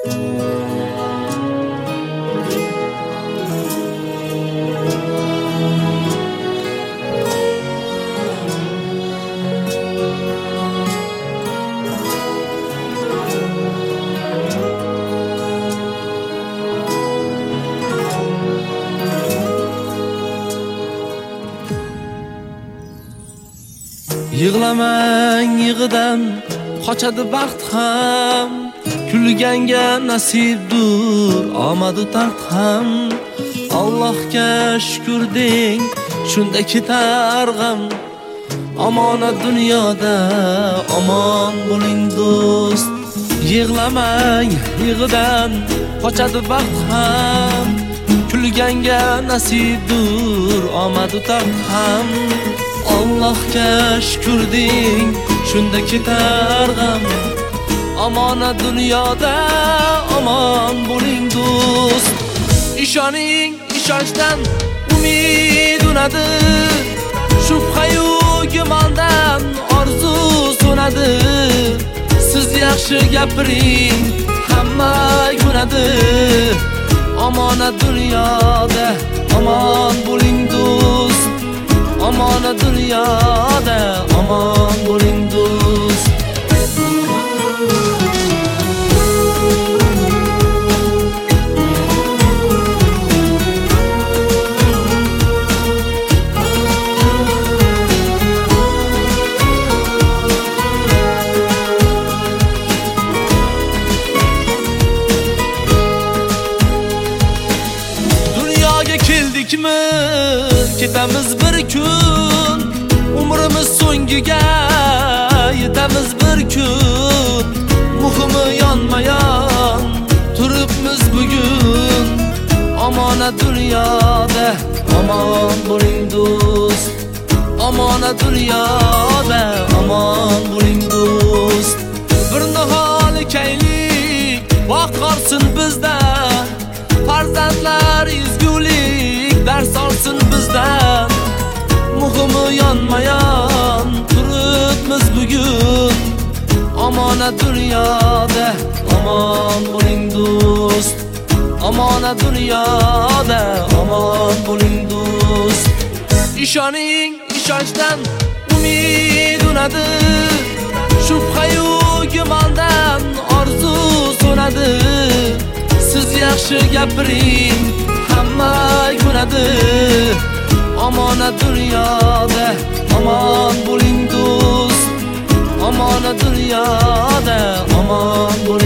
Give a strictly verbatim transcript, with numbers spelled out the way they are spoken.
Yig'lamang yig'idan qochadi baxt ham, kulganga nasibdur omadu taxt ham. Allohga shukr deng, shunda ketar g'am. Omonat dunyoda, omon bo'ling do'st. Yig'lamang yig'idan qochadi baxt ham, kulganga nasibdur omadu taxt ham. Allohga shukr deng, shunda ketar g'am. Omonat dunyoda, omon bo'ling do'st. Ishoning, ishonchdan umid unadi, shubha-yu gumondan orzu so'nadi. Siz yaxshi gapiring, hamma ko'radi. Omonat dunyoda, omon bo'ling do'st. Omonat dunyoda, omon bo'ling do'st. Dunyoga keldikmi, ketamiz bir kun. Umrimiz so'ngiga yetamiz bir kun. Muhimi yonma-yon turibmiz bugun. Omonat dunyoda, omon bo'ling do'st. Omonat dunyoda, omon bo'ling do'st. Bir nihol kaylik boqarsin bizdan, farzandlar izgulik dars olsin bizdan. Muhimi yonma-yon turibmiz bugun. Omonat dunyoda, omon bo'ling do'st. Omonat dunyoda, omon bo'ling do'st. Ishoning, ishonchdan umid unadi, shubha-yu gumondan orzu so'nadi. Siz yaxshi gapiring, hamma ko'radi. Omonat dunyoda, omon bo'ling do'st. Omonat dunyoda, omon bo'ling